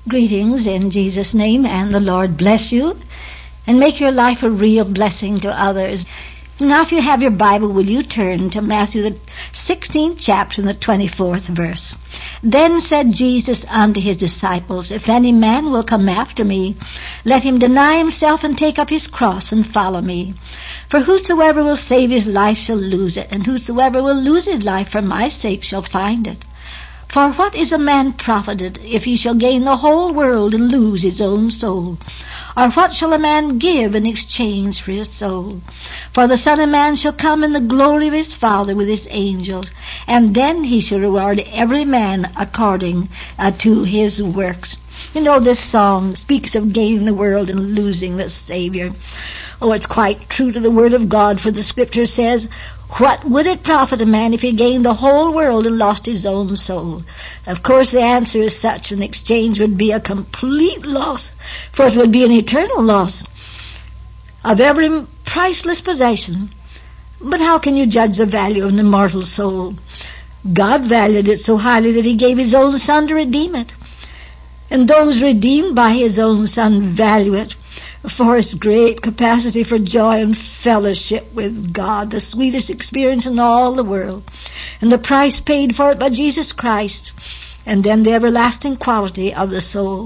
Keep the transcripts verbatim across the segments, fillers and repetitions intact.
Greetings in Jesus' name, and the Lord bless you and make your life a real blessing to others. Now, if you have your Bible, will you turn to Matthew the sixteenth chapter and the twenty-fourth verse. Then said Jesus unto his disciples, If any man will come after me, let him deny himself and take up his cross and follow me. For whosoever will save his life shall lose it, and whosoever will lose his life for my sake shall find it. For what is a man profited if he shall gain the whole world and lose his own soul? Or what shall a man give in exchange for his soul? For the Son of Man shall come in the glory of his Father with his angels, and then he shall reward every man according uh, to his works. You know, this song speaks of gaining the world and losing the Savior. Oh, it's quite true to the Word of God, for the Scripture says, What would it profit a man if he gained the whole world and lost his own soul? Of course, the answer is such an exchange would be a complete loss, for it would be an eternal loss of every priceless possession. But how can you judge the value of an immortal soul? God valued it so highly that he gave his own Son to redeem it. And those redeemed by his own Son value it for its great capacity for joy and fellowship with God, the sweetest experience in all the world, and the price paid for it by Jesus Christ, and then the everlasting quality of the soul.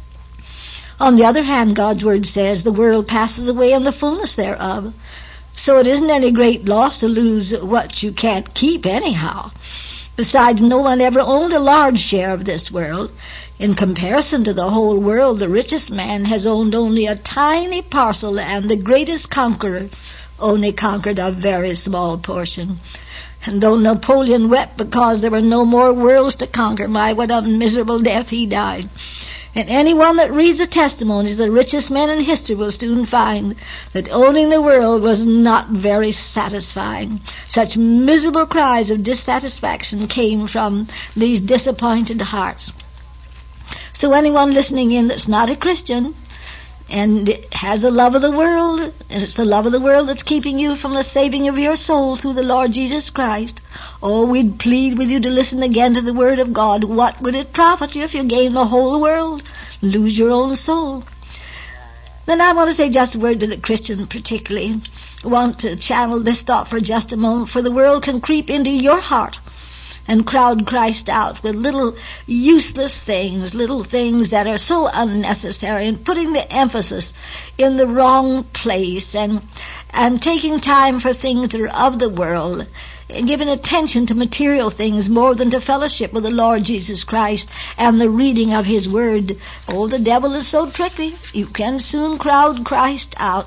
On the other hand, God's Word says the world passes away and the fullness thereof. So it isn't any great loss to lose what you can't keep anyhow. Besides, no one ever owned a large share of this world. In comparison to the whole world, the richest man has owned only a tiny parcel, and the greatest conqueror only conquered a very small portion. And though Napoleon wept because there were no more worlds to conquer, my, what a miserable death he died. And anyone that reads the testimonies of the richest men in history will soon find that owning the world was not very satisfying. Such miserable cries of dissatisfaction came from these disappointed hearts. So anyone listening in that's not a Christian and has the love of the world, and it's the love of the world that's keeping you from the saving of your soul through the Lord Jesus Christ, oh, we'd plead with you to listen again to the Word of God. What would it profit you if you gain the whole world, lose your own soul? Then I want to say just a word to the Christian particularly. I want to channel this thought for just a moment, for the world can creep into your heart and crowd Christ out with little useless things, little things that are so unnecessary, and putting the emphasis in the wrong place, and and taking time for things that are of the world, and giving attention to material things more than to fellowship with the Lord Jesus Christ and the reading of his Word. Oh, the devil is so tricky. You can soon crowd Christ out.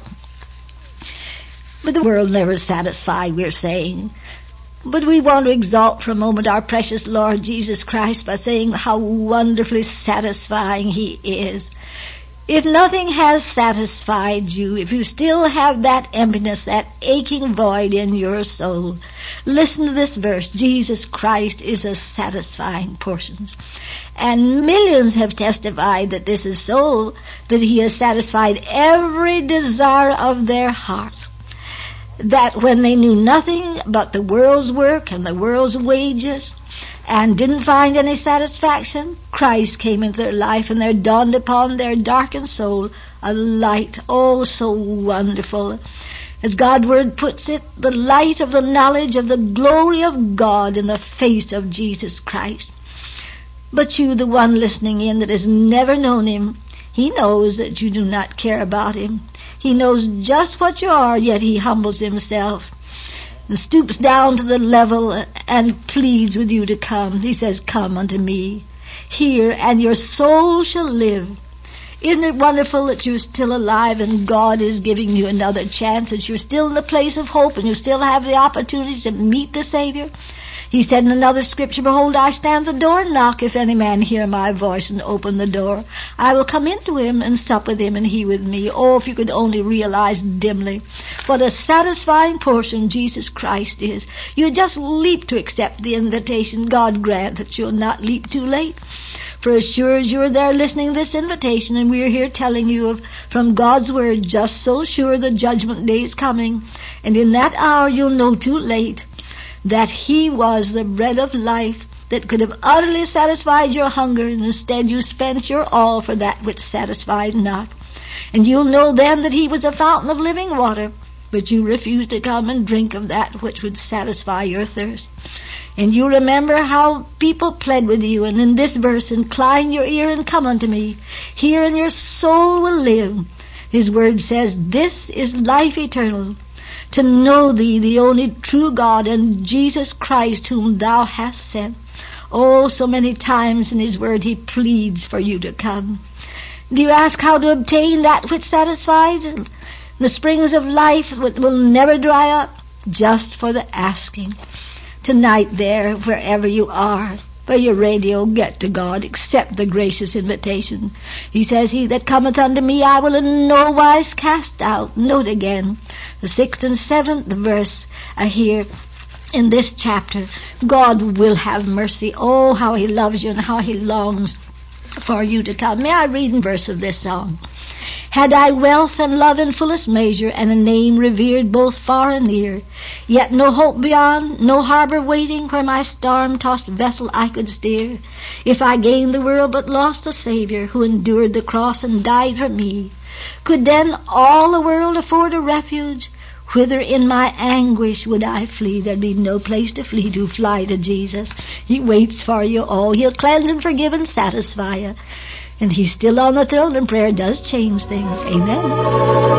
But the world never is satisfied, we're saying. But we want to exalt for a moment our precious Lord Jesus Christ by saying how wonderfully satisfying he is. If nothing has satisfied you, if you still have that emptiness, that aching void in your soul, listen to this verse. Jesus Christ is a satisfying portion. And millions have testified that this is so, that he has satisfied every desire of their hearts. That when they knew nothing but the world's work and the world's wages and didn't find any satisfaction, Christ came into their life, and there dawned upon their darkened soul a light, oh, so wonderful. As God's Word puts it, the light of the knowledge of the glory of God in the face of Jesus Christ. But you, the one listening in that has never known him, he knows that you do not care about him. He knows just what you are, yet he humbles himself and stoops down to the level and pleads with you to come. He says, come unto me, hear, and your soul shall live. Isn't it wonderful that you're still alive and God is giving you another chance, that you're still in the place of hope and you still have the opportunity to meet the Savior? He said in another scripture, behold, I stand at the door and knock. If any man hear my voice and open the door, I will come into him and sup with him and he with me. Oh, if you could only realize dimly what a satisfying portion Jesus Christ is. You just leap to accept the invitation. God grant that you'll not leap too late. For as sure as you're there listening to this invitation, and we're here telling you of, from God's Word, just so sure the judgment day is coming. And in that hour you'll know too late that he was the bread of life, that could have utterly satisfied your hunger, and instead you spent your all for that which satisfied not. And you'll know then that he was a fountain of living water, but you refused to come and drink of that which would satisfy your thirst. And you remember how people pled with you, and in this verse, incline your ear and come unto me. Hear, and your soul will live. His word says, this is life eternal, to know thee, the only true God, and Jesus Christ, whom thou hast sent. Oh, so many times in his word he pleads for you to come. Do you ask how to obtain that which satisfies? The springs of life will never dry up, just for the asking. Tonight there, wherever you are, by your radio, get to God, accept the gracious invitation. He says, he that cometh unto me I will in no wise cast out. Note again, the sixth and seventh verse uh, here in this chapter. God will have mercy. Oh, how he loves you and how he longs for you to come. May I read in verse of this song? Had I wealth and love in fullest measure, and a name revered both far and near, yet no hope beyond, no harbor waiting where my storm-tossed vessel I could steer, if I gained the world but lost the Savior who endured the cross and died for me, could then all the world afford a refuge? Whither in my anguish would I flee? There'd be no place to flee to. Fly to Jesus. He waits for you all. He'll cleanse and forgive and satisfy you. And he's still on the throne, and prayer does change things. Amen.